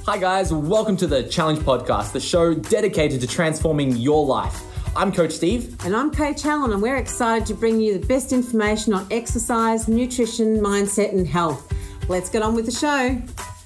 Hi guys, welcome to the Challenge Podcast, the show dedicated to transforming your life. I'm Coach Steve. And I'm Coach Helen, and we're excited to bring you the best information on exercise, nutrition, mindset and health. Let's get on with the show.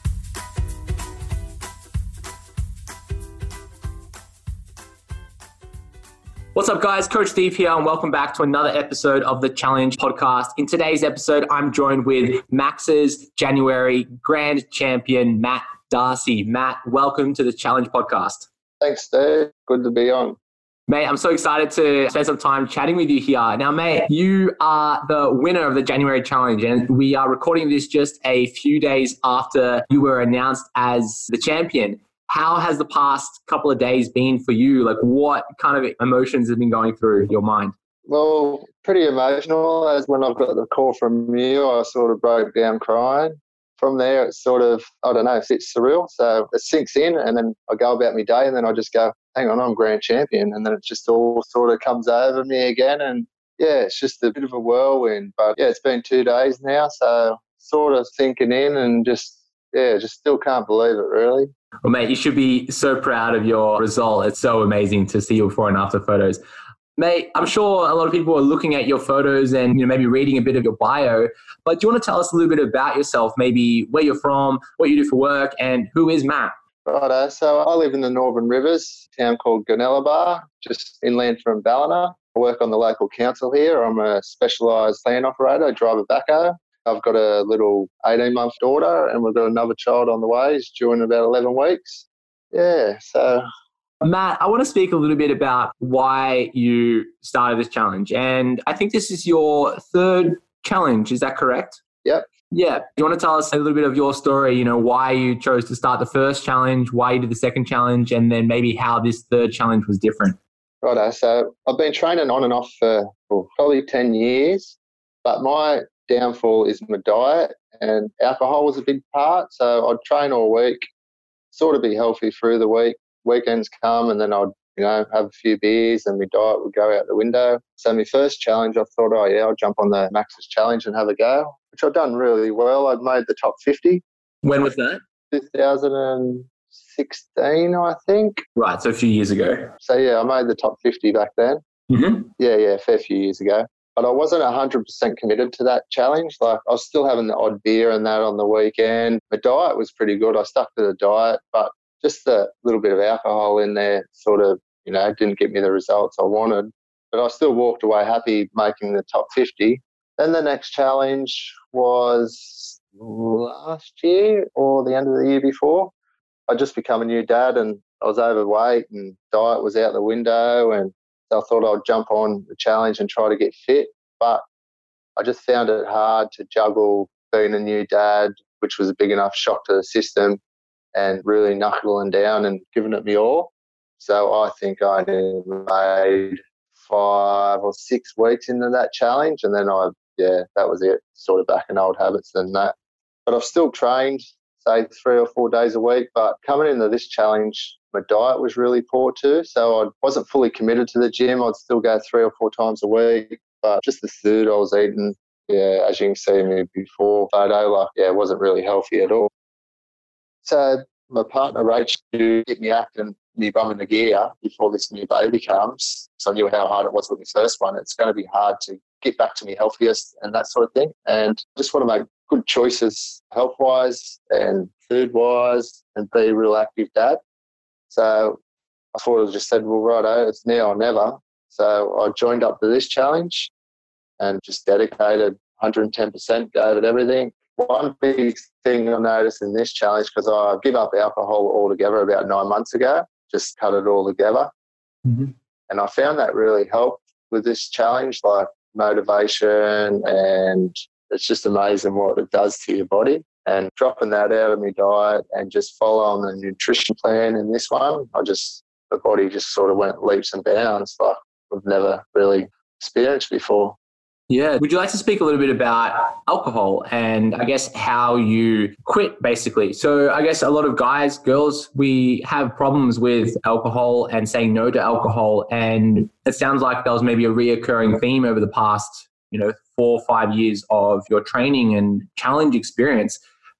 What's up guys, Coach Steve here and welcome back to another episode of the Challenge Podcast. In today's episode, I'm joined with Max's January Grand Champion, Matt Darcy. Matt, welcome to the Challenge Podcast. Thanks, Steve. Good to be on. Mate, I'm so excited to spend some time chatting with you here. Now, mate, you are the winner of the January Challenge, and we are recording this just a few days after you were announced as the champion. How has the past couple of days been for you? Like, what kind of emotions have been going through your mind? Well, pretty emotional. As when I got the call from you, I sort of broke down crying. From there, it's sort of, I don't know, it's surreal. So it sinks in and then I go about my day and then I just go, hang on, I'm grand champion. And then it just all sort of comes over me again. And yeah, it's just a bit of a whirlwind. But yeah, it's been 2 days now. So sort of sinking in and just still can't believe it, really. Well, mate, you should be so proud of your result. It's so amazing to see your before and after photos. Mate, I'm sure a lot of people are looking at your photos and maybe reading a bit of your bio, but do you want to tell us a little bit about yourself, maybe where you're from, what you do for work, and who is Matt? Righto, so I live in the Northern Rivers, a town called Goonellabah, just inland from Ballina. I work on the local council here. I'm a specialised land operator. I drive a backhoe. I've got a little 18-month daughter and we've got another child on the way. He's due in about 11 weeks. Yeah, so... Matt, I want to speak a little bit about why you started this challenge. And I think this is your third challenge. Is that correct? Yep. Yeah. Do you want to tell us a little bit of your story, why you chose to start the first challenge, why you did the second challenge, and then maybe how this third challenge was different? Righto, so I've been training on and off for probably 10 years, but my downfall is my diet, and alcohol was a big part. So I'd train all week, sort of be healthy through the week. Weekends come and then I'd, have a few beers and my diet would go out the window. So my first challenge, I thought, I'll jump on the Max's Challenge and have a go, which I've done really well. I'd made the top 50. When was that? 2016, I think. Right, so a few years ago. So yeah, I made the top 50 back then. Mm-hmm. Yeah, a fair few years ago. But I wasn't 100% committed to that challenge. Like, I was still having the odd beer and that on the weekend. My diet was pretty good. I stuck to the diet, but just a little bit of alcohol in there sort of, didn't get me the results I wanted. But I still walked away happy making the top 50. Then the next challenge was last year or the end of the year before. I'd just become a new dad and I was overweight and diet was out the window, and I thought I'd jump on the challenge and try to get fit. But I just found it hard to juggle being a new dad, which was a big enough shock to the system, and really knuckling down and giving it me all. So I think I made 5 or 6 weeks into that challenge, and then that was it, sort of back in old habits than that. But I've still trained, say 3 or 4 days a week, but coming into this challenge, my diet was really poor too. So I wasn't fully committed to the gym. I'd still go 3 or 4 times a week, but just the food I was eating, as you can see me before photo, it wasn't really healthy at all. So my partner, Rach, to get me acting, me bum in the gear before this new baby comes. So I knew how hard it was with the first one. It's going to be hard to get back to me healthiest and that sort of thing. And I just want to make good choices health-wise and food-wise and be a real active dad. So I thought I just said, well, righto, it's now or never. So I joined up to this challenge and just dedicated 110%, gave it everything. One big thing I noticed in this challenge, because I gave up alcohol altogether about 9 months ago, just cut it all together. Mm-hmm. And I found that really helped with this challenge, like motivation, and it's just amazing what it does to your body. And dropping that out of my diet and just following the nutrition plan in this one, the body just sort of went leaps and bounds like we've never really experienced before. Yeah. Would you like to speak a little bit about alcohol and I guess how you quit basically? So I guess a lot of guys, girls, we have problems with alcohol and saying no to alcohol. And it sounds like there was maybe a reoccurring theme over the past, 4 or 5 years of your training and challenge experience.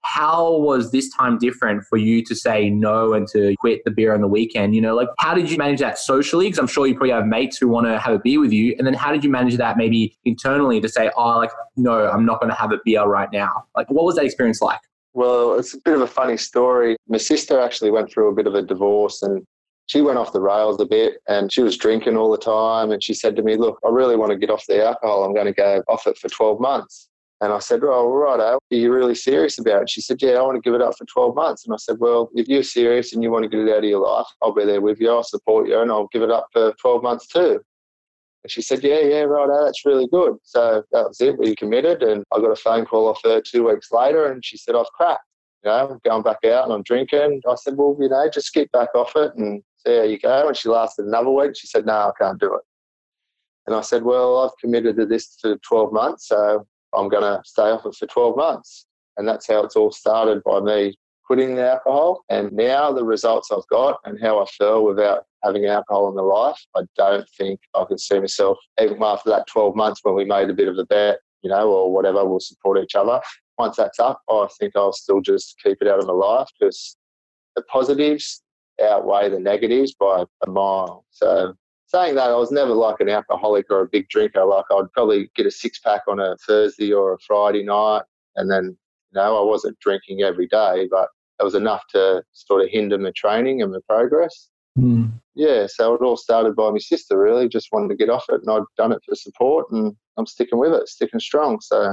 how was this time different for you to say no and to quit the beer on the weekend? You know, like how did you manage that socially? Because I'm sure you probably have mates who want to have a beer with you. And then how did you manage that maybe internally to say, oh, like, no, I'm not going to have a beer right now? Like, what was that experience like? Well, it's a bit of a funny story. My sister actually went through a bit of a divorce and she went off the rails a bit and she was drinking all the time. And she said to me, look, I really want to get off the alcohol. I'm going to go off it for 12 months. And I said, well, righto, are you really serious about it? She said, yeah, I want to give it up for 12 months. And I said, well, if you're serious and you want to get it out of your life, I'll be there with you. I'll support you and I'll give it up for 12 months too. And she said, yeah, righto, that's really good. So that was it. We committed and I got a phone call off her 2 weeks later and she said, I've cracked. You know, I'm going back out and I'm drinking. I said, well, you know, just get back off it and see how you go. And she lasted another week. She said, no, I can't do it. And I said, well, I've committed to this for 12 months, so I'm going to stay off it for 12 months. And that's how it's all started, by me quitting the alcohol. And now the results I've got and how I feel without having alcohol in my life, I don't think I can see myself, even after that 12 months when we made a bit of a bet, you know, or whatever, we'll support each other. Once that's up, I think I'll still just keep it out of my life because the positives outweigh the negatives by a mile. So saying that, I was never like an alcoholic or a big drinker. Like I'd probably get a 6-pack on a Thursday or a Friday night. And then, you know, I wasn't drinking every day, but it was enough to sort of hinder my training and my progress. Mm. Yeah, so it all started by my sister, really. Just wanted to get off it and I'd done it for support and I'm sticking with it, sticking strong. So.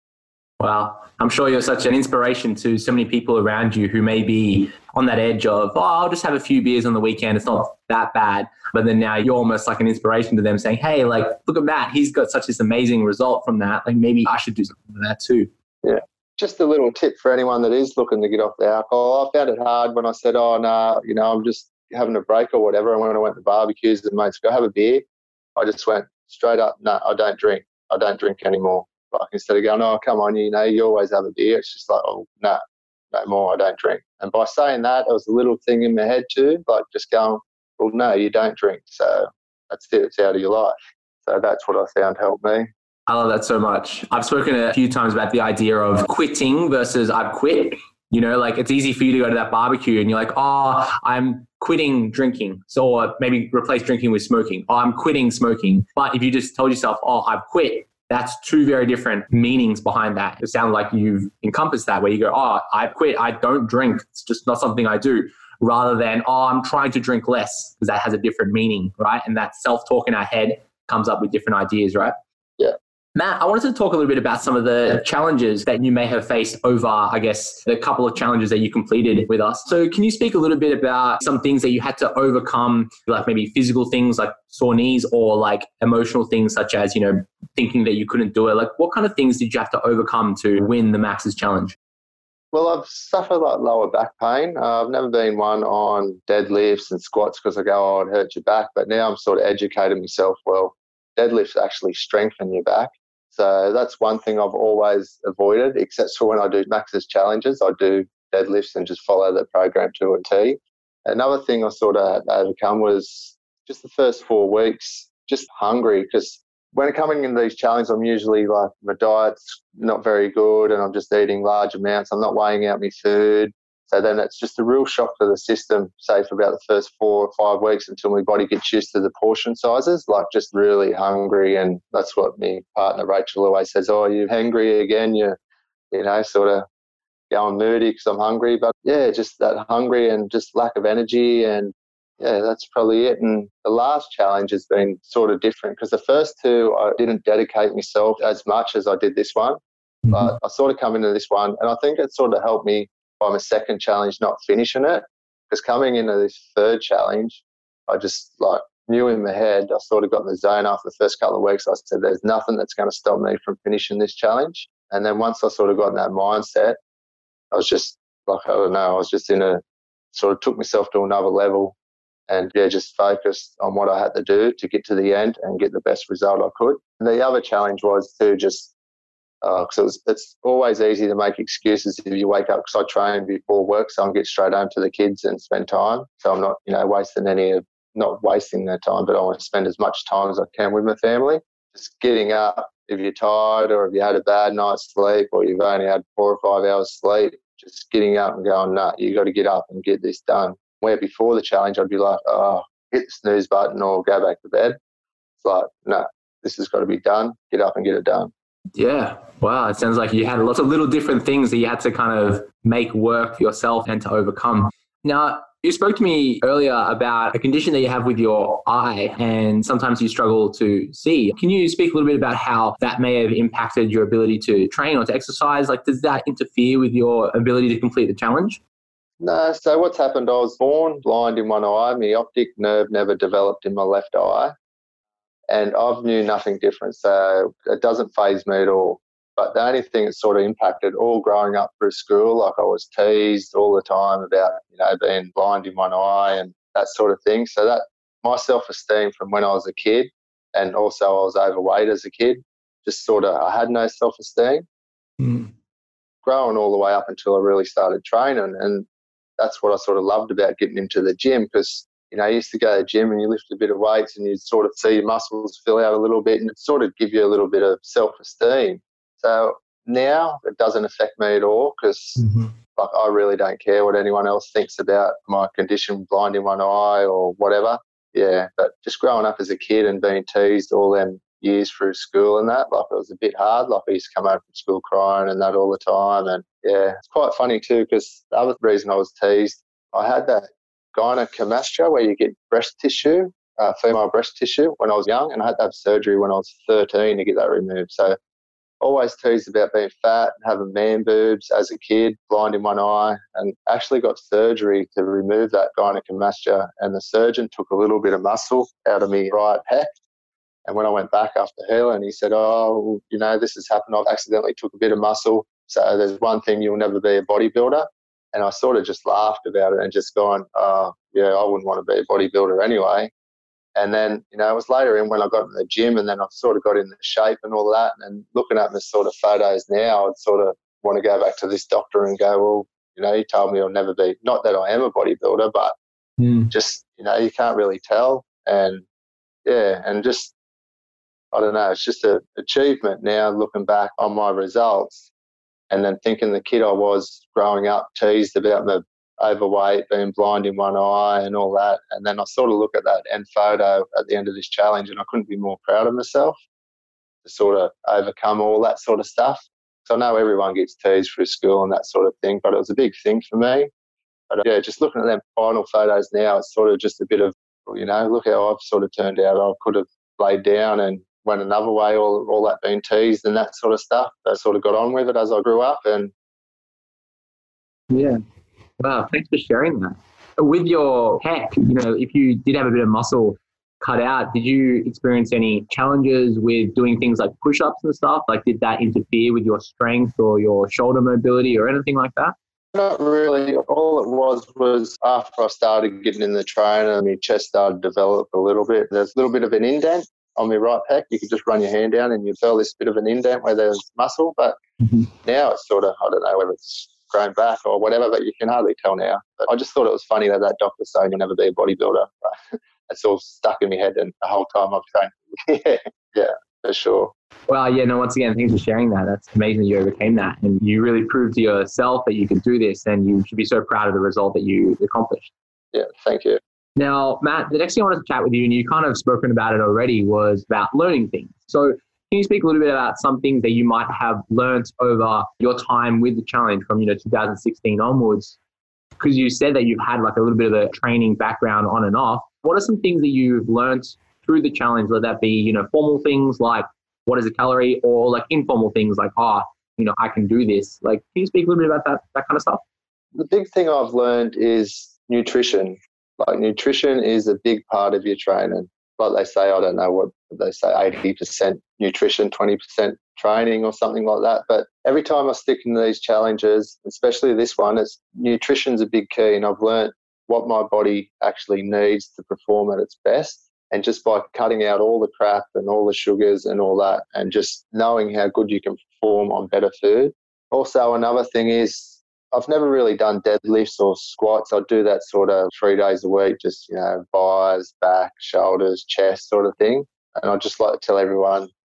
Wow. I'm sure you're such an inspiration to so many people around you who may be on that edge of, oh, I'll just have a few beers on the weekend. It's not that bad. But then now you're almost like an inspiration to them saying, hey, like, look at Matt. He's got such this amazing result from that. Like maybe I should do something with that too. Yeah. Just a little tip for anyone that is looking to get off the alcohol. I found it hard when I said, oh, no, you know, I'm just having a break or whatever. And when I went to barbecues and mates go have a beer, I just went straight up, no, I don't drink. I don't drink anymore. Like instead of going, oh, come on, you know, you always have a beer. It's just like, oh, no more, I don't drink. And by saying that, it was a little thing in my head too, like just going, well, no, you don't drink. So that's it. It's out of your life. So that's what I found helped me. I love that so much. I've spoken a few times about the idea of quitting versus I've quit. You know, like it's easy for you to go to that barbecue and you're like, oh, I'm quitting drinking. So or maybe replace drinking with smoking. Oh, I'm quitting smoking. But if you just told yourself, oh, I've quit, that's two very different meanings behind that. It sounds like you've encompassed that where you go, oh, I've quit. I don't drink. It's just not something I do. Rather than, oh, I'm trying to drink less, because that has a different meaning, right? And that self-talk in our head comes up with different ideas, right? Yeah. Matt, I wanted to talk a little bit about some of the challenges that you may have faced over, I guess, the couple of challenges that you completed with us. So can you speak a little bit about some things that you had to overcome, like maybe physical things like sore knees or like emotional things such as, you know, thinking that you couldn't do it? Like what kind of things did you have to overcome to win the Max's Challenge? Well, I've suffered like lower back pain. I've never been one on deadlifts and squats because I go, oh, it hurt your back. But now I'm sort of educating myself, well, deadlifts actually strengthen your back. So that's one thing I've always avoided, except for when I do Max's challenges, I do deadlifts and just follow the program to a T. Another thing I sort of had to overcome was just the first 4 weeks, just hungry, because when coming into these challenges, I'm usually like, my diet's not very good and I'm just eating large amounts. I'm not weighing out my food. So then it's just a real shock to the system, say for about the first 4 or 5 weeks until my body gets used to the portion sizes, like just really hungry. And that's what my partner Rachel always says, oh, you're hungry again, you know, sort of going moody because I'm hungry. But yeah, just that hungry and just lack of energy. And yeah, that's probably it. And the last challenge has been sort of different because the first 2, I didn't dedicate myself as much as I did this one. Mm-hmm. But I sort of come into this one and I think it sort of helped me by my second challenge not finishing it, because coming into this third challenge, I just like knew in my head, I sort of got in the zone after the first couple of weeks. I said, there's nothing that's going to stop me from finishing this challenge. And then once I sort of got in that mindset, I was just like, I don't know, I was just in a sort of took myself to another level and yeah, just focused on what I had to do to get to the end and get the best result I could. And the other challenge was to just because it's always easy to make excuses if you wake up, because I train before work, so I can get straight home to the kids and spend time. So I'm not, you know, not wasting their time, but I want to spend as much time as I can with my family. Just getting up if you're tired or if you had a bad night's sleep or you've only had 4 or 5 hours sleep, just getting up and going, nah, you got to get up and get this done. Where before the challenge, I'd be like, oh, hit the snooze button or go back to bed. It's like, no, this has got to be done. Get up and get it done. Yeah. Wow. It sounds like you had lots of little different things that you had to kind of make work for yourself and to overcome. Now, you spoke to me earlier about a condition that you have with your eye and sometimes you struggle to see. Can you speak a little bit about how that may have impacted your ability to train or to exercise? Like, does that interfere with your ability to complete the challenge? No, so what's happened, I was born blind in one eye. My optic nerve never developed in my left eye. And I've knew nothing different, so it doesn't faze me at all. But the only thing that sort of impacted all growing up through school, like I was teased all the time about, being blind in one eye and that sort of thing. So that my self-esteem from when I was a kid, and also I was overweight as a kid, just sort of, I had no self-esteem. Growing all the way up until I really started training. And that's what I sort of loved about getting into the gym, because I used to go to the gym and you lift a bit of weights and you sort of see your muscles fill out a little bit and it sort of give you a little bit of self-esteem. So now it doesn't affect me at all because like I really don't care what anyone else thinks about my condition, blind in one eye or whatever. Yeah, but just growing up as a kid and being teased all them years through school and that, like it was a bit hard. Like I used to come home from school crying and that all the time. And yeah, it's quite funny too because the other reason I was teased, I had that gynecomastia where you get breast tissue, female breast tissue when I was young, and I had to have surgery when I was 13 to get that removed. So always teased about being fat, having man boobs as a kid, blind in one eye, and actually got surgery to remove that gynecomastia, and the surgeon took a little bit of muscle out of my right pec. And when I went back after healing, he said, oh, this has happened. I've accidentally took a bit of muscle. So there's one thing, you'll never be a bodybuilder. And I sort of just laughed about it and just gone, oh, yeah, I wouldn't want to be a bodybuilder anyway. And then, it was later in when I got in the gym and then I sort of got in the shape and all that. And looking at the sort of photos now, I'd sort of want to go back to this doctor and go, well, he told me I'll never be, not that I am a bodybuilder, but just, you can't really tell. And yeah, and just, I don't know, it's just an achievement now looking back on my results. And then thinking the kid I was growing up teased about my overweight, being blind in one eye and all that. And then I sort of look at that end photo at the end of this challenge and I couldn't be more proud of myself to sort of overcome all that sort of stuff. So I know everyone gets teased through school and that sort of thing, but it was a big thing for me. But yeah, just looking at them final photos now, it's sort of just a bit of, look how I've sort of turned out. I could have laid down and went another way, all that being teased and that sort of stuff. I sort of got on with it as I grew up. And yeah. Wow, thanks for sharing that. With your pec, if you did have a bit of muscle cut out, did you experience any challenges with doing things like push-ups and stuff? Like, did that interfere with your strength or your shoulder mobility or anything like that? Not really. All it was after I started getting in the trainer, my chest started to develop a little bit. There's a little bit of an indent on my right pec. You could just run your hand down and you feel this bit of an indent where there's muscle. But now it's sort of, I don't know whether it's grown back or whatever, but you can hardly tell now. But I just thought it was funny that doctor saying you'll never be a bodybuilder. But it's all stuck in my head and the whole time I've trained. Yeah, for sure. Well, yeah, no, once again, thanks for sharing that. That's amazing that you overcame that. And you really proved to yourself that you can do this and you should be so proud of the result that you accomplished. Yeah, thank you. Now, Matt, the next thing I wanted to chat with you, and you kind of spoken about it already, was about learning things. So can you speak a little bit about some things that you might have learnt over your time with the challenge from, 2016 onwards? Because you said that you've had like a little bit of a training background on and off. What are some things that you've learnt through the challenge, whether that be, formal things like what is a calorie or like informal things like, I can do this. Like, can you speak a little bit about that kind of stuff? The big thing I've learned is nutrition. Like nutrition is a big part of your training. Like they say, I don't know what they say, 80% nutrition, 20% training or something like that. But every time I stick into these challenges, especially this one, nutrition's a big key. And I've learnt what my body actually needs to perform at its best. And just by cutting out all the crap and all the sugars and all that, and just knowing how good you can perform on better food. Also, another thing is, I've never really done deadlifts or squats. I do that sort of 3 days a week, just, bis, back, shoulders, chest sort of thing. And I just like to tell everyone,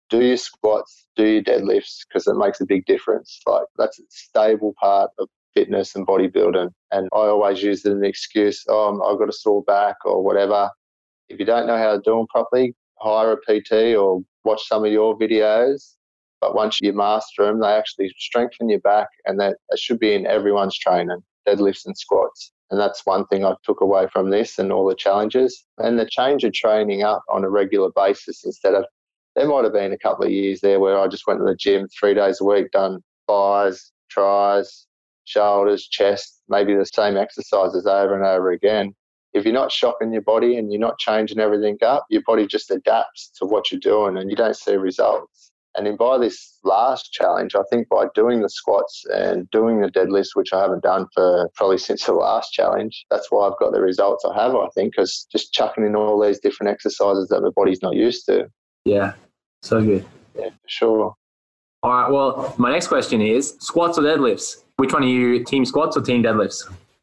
do your squats, do your deadlifts, because it makes a big difference. Like, that's a stable part of fitness and bodybuilding. And I always use it as an excuse, I've got a sore back or whatever. If you don't know how to do them properly, hire a PT or watch some of your videos. But once you master them, they actually strengthen your back, and that should be in everyone's training, deadlifts and squats. And that's one thing I took away from this and all the challenges. And the change of training up on a regular basis instead of, there might have been a couple of years there where I just went to the gym 3 days a week, done thighs, tris, shoulders, chest, maybe the same exercises over and over again. If you're not shocking your body and you're not changing everything up, your body just adapts to what you're doing and you don't see results. And then by this last challenge, I think by doing the squats and doing the deadlifts, which I haven't done for probably since the last challenge, that's why I've got the results I have, I think, because just chucking in all these different exercises that my body's not used to. Yeah, so good. Yeah, for sure. All right, well, my next question is squats or deadlifts? Which one are you, team squats or team deadlifts?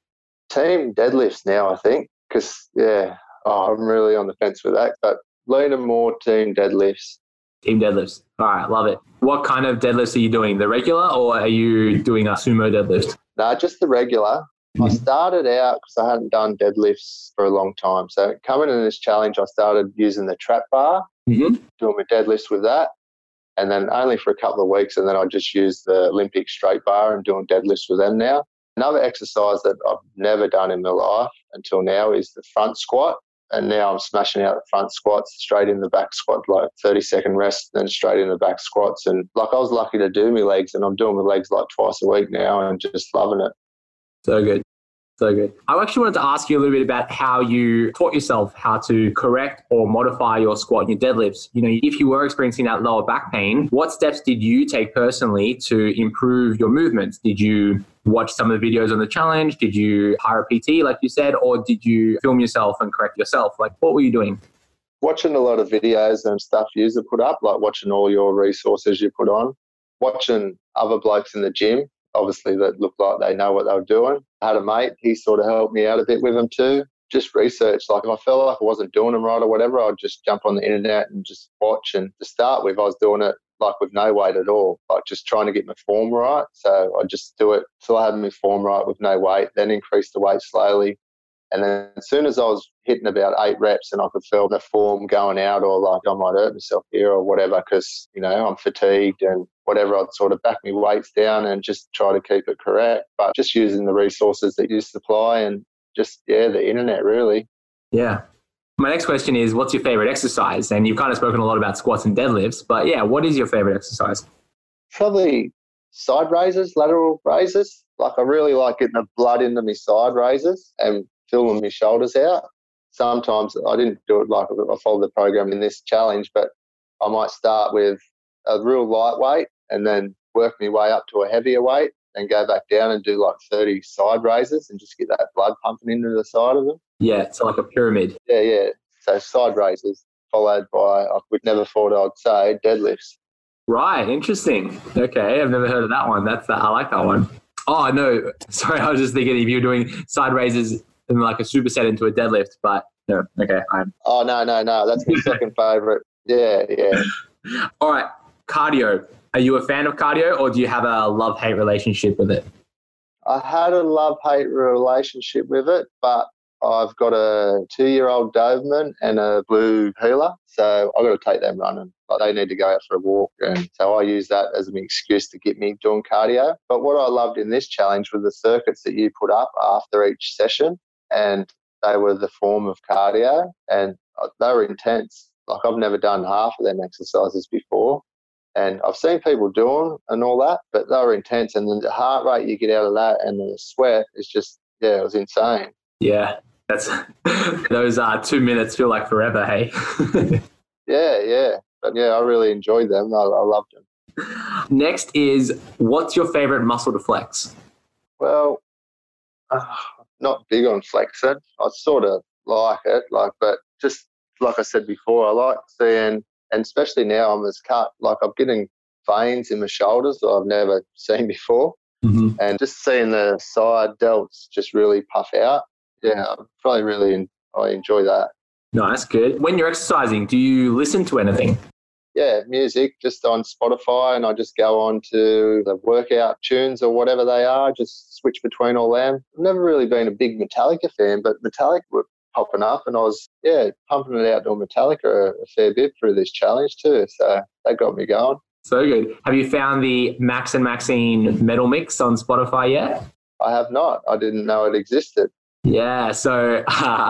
Team deadlifts now, I think, because, I'm really on the fence with that, but leaning more team deadlifts. Team deadlifts. All right, love it. What kind of deadlifts are you doing? The regular, or are you doing a sumo deadlift? No, just the regular. Mm-hmm. I started out because I hadn't done deadlifts for a long time. So coming in this challenge, I started using the trap bar, doing my deadlifts with that. And then only for a couple of weeks, and then I just used the Olympic straight bar and doing deadlifts with them now. Another exercise that I've never done in my life until now is the front squat. And now I'm smashing out the front squats, straight in the back squat, like 30-second rest, then straight in the back squats. And like, I was lucky to do my legs, and I'm doing my legs like twice a week now and just loving it. So good. So good. I actually wanted to ask you a little bit about how you taught yourself how to correct or modify your squat and your deadlifts. You know, if you were experiencing that lower back pain, what steps did you take personally to improve your movements? Did you watch some of the videos on the challenge? Did you hire a PT, like you said, or did you film yourself and correct yourself? Like, what were you doing? Watching a lot of videos and stuff you put up, like watching all your resources you put on, watching other blokes in the gym, obviously that looked like they know what they were doing. I had a mate, he sort of helped me out a bit with them too. Just research, like if I felt like I wasn't doing them right or whatever, I'd just jump on the internet and just watch. And to start with, I was doing it like with no weight at all, like just trying to get my form right. So I just do it till I had my form right with no weight, then increase the weight slowly. And then as soon as I was hitting about 8 reps and I could feel the form going out, or like I might hurt myself here or whatever because, you know, I'm fatigued and whatever, I'd sort of back my weights down and just try to keep it correct. But just using the resources that you supply and just, the internet really. Yeah. My next question is, what's your favorite exercise? And you've kind of spoken a lot about squats and deadlifts, but what is your favorite exercise? Probably side raises, lateral raises. Like I really like getting the blood into my side raises and filling my shoulders out. Sometimes I didn't do it like I followed the program in this challenge, but I might start with a real light weight and then work my way up to a heavier weight and go back down and do like 30 side raises and just get that blood pumping into the side of them. Yeah, so like a pyramid. Yeah. So side raises followed by, I would never thought I'd say, deadlifts. Right, interesting. Okay, I've never heard of that one. I like that one. Oh, no, sorry, I was just thinking if you're doing side raises and like a superset into a deadlift, but no, okay. Oh, no, that's my second favourite. Yeah. All right, cardio. Are you a fan of cardio, or do you have a love-hate relationship with it? I had a love-hate relationship with it, but I've got a 2-year-old Doberman and a blue heeler, so I've got to take them running. Like they need to go out for a walk, and so I use that as an excuse to get me doing cardio. But what I loved in this challenge were the circuits that you put up after each session, and they were the form of cardio, and they were intense. Like I've never done half of them exercises before, and I've seen people doing and all that, but they were intense, and then the heart rate you get out of that and the sweat is just, it was insane. Yeah, that's those 2 minutes feel like forever, hey? Yeah. But I really enjoyed them. I loved them. Next is, what's your favorite muscle to flex? Well, not big on flexing. I sort of like it, but just like I said before, I like seeing, and especially now I'm as cut, like I'm getting veins in my shoulders that I've never seen before. Mm-hmm. And just seeing the side delts just really puff out. Yeah, I enjoy that. No, that's good. When you're exercising, do you listen to anything? yeah, music just on Spotify, and I just go on to the workout tunes or whatever they are, just switch between all them. I've never really been a big Metallica fan, but Metallica were popping up, and I was, pumping it out to Metallica a fair bit through this challenge too. So that got me going. So good. Have you found the Max and Maxine metal mix on Spotify yet? I have not. I didn't know it existed. Yeah, so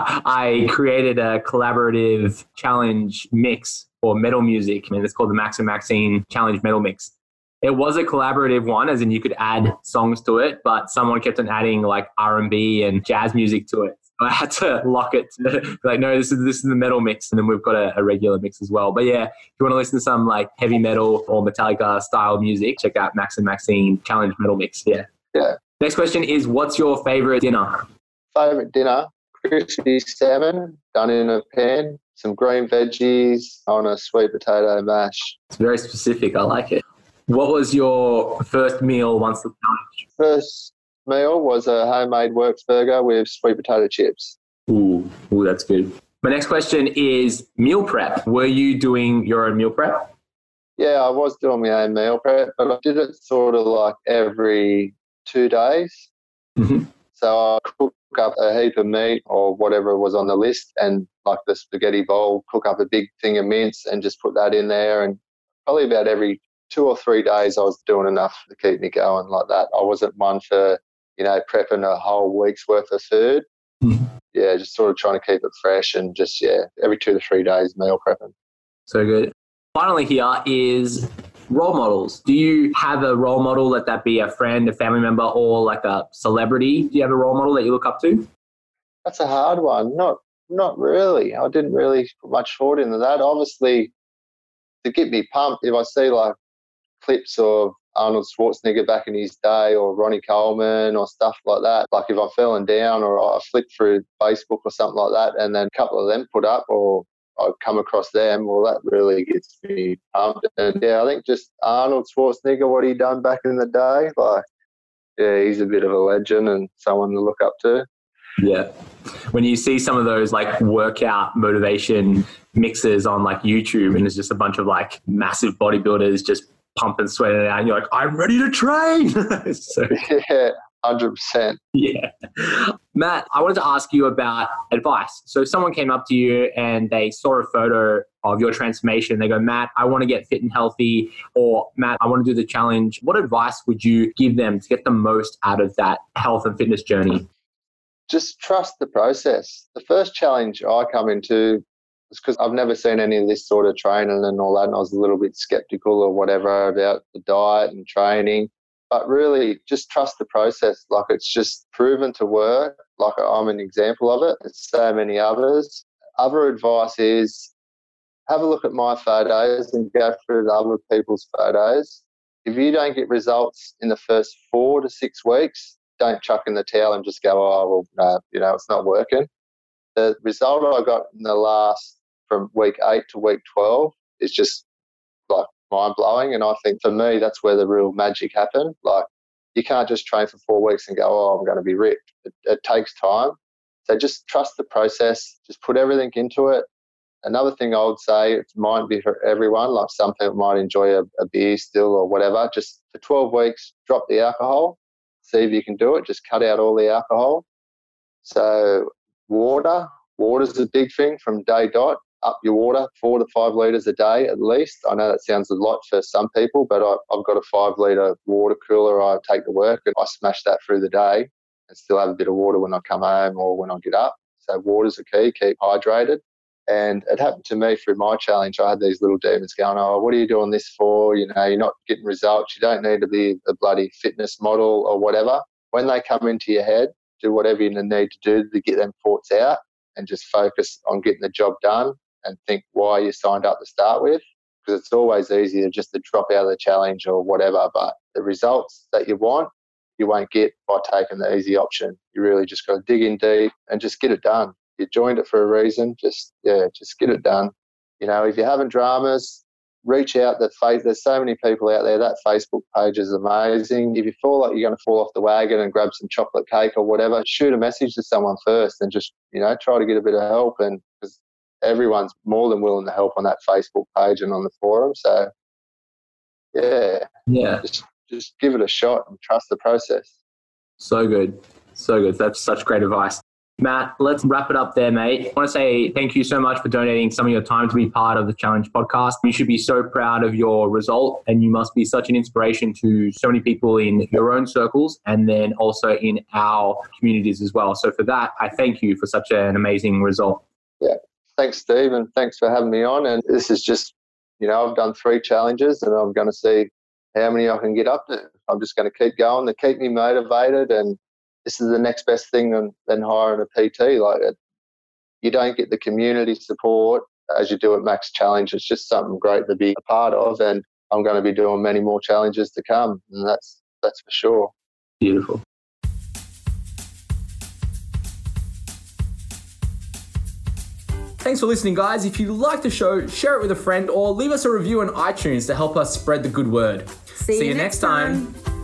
I created a collaborative challenge mix for metal music. I mean, it's called the Max and Maxine Challenge Metal Mix. It was a collaborative one, as in you could add songs to it, but someone kept on adding like R&B and jazz music to it. I had to lock it to like, no, this is the metal mix, and then we've got a regular mix as well. But yeah, if you want to listen to some like heavy metal or Metallica style music, check out Max and Maxine Challenge Metal Mix. Yeah. Next question is, what's your favorite dinner? Favorite dinner? Crispy salmon done in a pan, some green veggies on a sweet potato mash. It's very specific. I like it. What was your first meal once the challenge? First meal was a homemade works burger with sweet potato chips. Ooh, that's good. My next question is meal prep. Were you doing your own meal prep? Yeah, I was doing my own meal prep, but I did it sort of like every 2 days. Mm-hmm. So I cook up a heap of meat or whatever was on the list, and like the spaghetti bowl, cook up a big thing of mince and just put that in there. And probably about every 2 or 3 days I was doing enough to keep me going like that. I wasn't one for, prepping a whole week's worth of food. Mm-hmm. Yeah, just sort of trying to keep it fresh and just, every 2 to 3 days meal prepping. So good. Finally here is role models. Do you have a role model, let that be a friend, a family member, or like a celebrity? Do you have a role model that you look up to? That's a hard one. Not really. I didn't really put much thought into that. Obviously, to get me pumped, if I see like clips of Arnold Schwarzenegger back in his day or Ronnie Coleman or stuff like that, like if I'm feeling down or I flick through Facebook or something like that and then a couple of them put up or I come across them, well, that really gets me pumped. And I think just Arnold Schwarzenegger, what he done back in the day, like, he's a bit of a legend and someone to look up to. Yeah. When you see some of those like workout motivation mixes on like YouTube and there's just a bunch of like massive bodybuilders just pumping, sweating it out, and you're like, I'm ready to train. So, yeah, 100%. Yeah. Matt, I wanted to ask you about advice. So if someone came up to you and they saw a photo of your transformation, they go, Matt, I want to get fit and healthy, or Matt, I want to do the challenge. What advice would you give them to get the most out of that health and fitness journey? Just trust the process. The first challenge I come into was because I've never seen any of this sort of training and all that, and I was a little bit skeptical or whatever about the diet and training. But really, just trust the process. Like, it's just proven to work. Like, I'm an example of it. There's so many others. Other advice is have a look at my photos and go through the other people's photos. If you don't get results in the first 4 to 6 weeks, don't chuck in the towel and just go, oh, well, no, it's not working. The result I got in the last, from week 8 to week 12, is just like mind-blowing. And I think for me, that's where the real magic happened. Like, you can't just train for 4 weeks and go, oh, I'm going to be ripped. It takes time. So just trust the process. Just put everything into it. Another thing I would say, it might be for everyone, like some people might enjoy a beer still or whatever, just for 12 weeks, drop the alcohol. See if you can do it. Just cut out all the alcohol. So water's a big thing from day dot. Up your water, 4 to 5 litres a day at least. I know that sounds a lot for some people, but I've got a 5-litre water cooler I take to work and I smash that through the day and still have a bit of water when I come home or when I get up. So water's a key, keep hydrated. And it happened to me through my challenge. I had these little demons going, oh, what are you doing this for? You're not getting results. You don't need to be a bloody fitness model or whatever. When they come into your head, do whatever you need to do to get them thoughts out and just focus on getting the job done and think why you signed up to start with. Because it's always easier just to drop out of the challenge or whatever. But the results that you want, you won't get by taking the easy option. You really just got to dig in deep and just get it done. You joined it for a reason. Just get it done. If you're having dramas, reach out. There's so many people out there. That Facebook page is amazing. If you feel like you're going to fall off the wagon and grab some chocolate cake or whatever, shoot a message to someone first and just, try to get a bit of help. And because everyone's more than willing to help on that Facebook page and on the forum. So, yeah, just give it a shot and trust the process. So good. That's such great advice. Matt, let's wrap it up there, mate. I want to say thank you so much for donating some of your time to be part of the Challenge podcast. You should be so proud of your result, and you must be such an inspiration to so many people in your own circles and then also in our communities as well. So for that, I thank you for such an amazing result. Yeah. Thanks, Steve, and thanks for having me on. And this is just, I've done 3 challenges and I'm going to see how many I can get up to. I'm just going to keep going to keep me motivated, and this is the next best thing than hiring a PT. Like, you don't get the community support as you do at Max Challenge. It's just something great to be a part of, and I'm going to be doing many more challenges to come, and that's for sure. Beautiful. Thanks for listening, guys. If you like the show, share it with a friend or leave us a review on iTunes to help us spread the good word. See you next time.